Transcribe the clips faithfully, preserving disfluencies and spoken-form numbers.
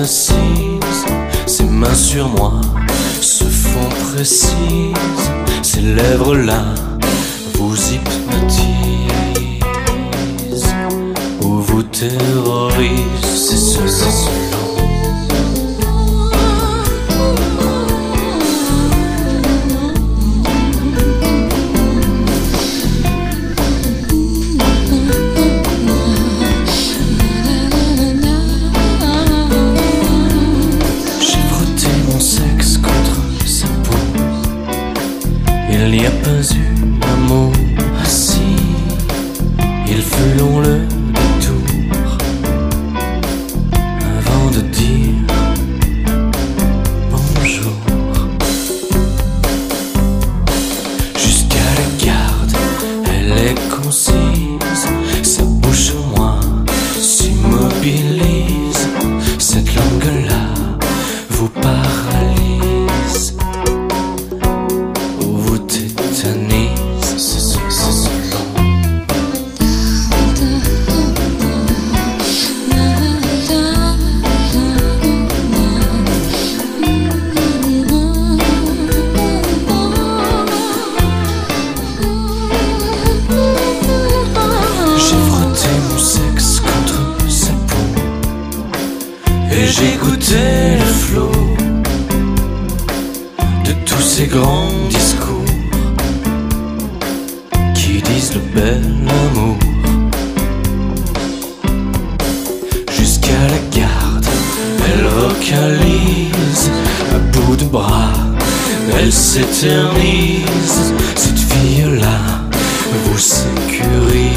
assise, ses mains sur moi se font précises, ces lèvres-là vous hypnotisent ou vous terrorisent, c'est selon. Il n'y a pas eu l'amour assis, il fut long le détour avant de dire bonjour. Jusqu'à la garde, elle est concise, sa bouche en moi s'immobilise, cette langue-là vous paralyse. Et j'ai goûté le flot de tous ces grands discours qui disent le bel amour. Jusqu'à la garde, elle vocalise, à bout de bras, elle s'éternise. Cette fille-là vous sécurise.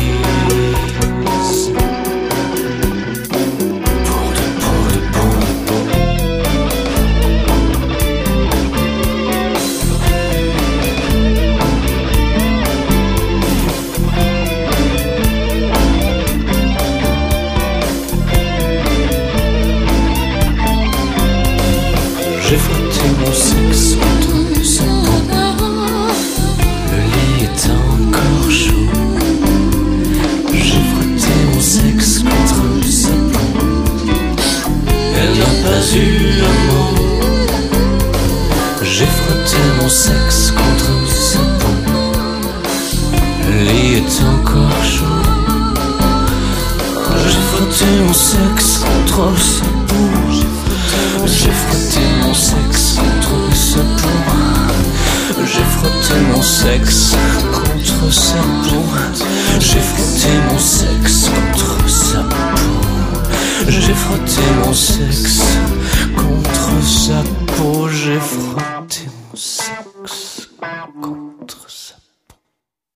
J'ai frotté mon sexe contre sa peau, le lit est encore chaud. J'ai frotté mon sexe contre sa peau, elle n'a pas eu un mot. J'ai frotté mon sexe contre sa peau, le lit est encore chaud. J'ai frotté mon sexe contre sa peau, j'ai frotté mon sexe contre sa peau, j'ai frotté mon sexe contre sa peau, j'ai frotté mon sexe contre sa peau, j'ai frotté mon sexe contre sa peau, j'ai frotté mon sexe contre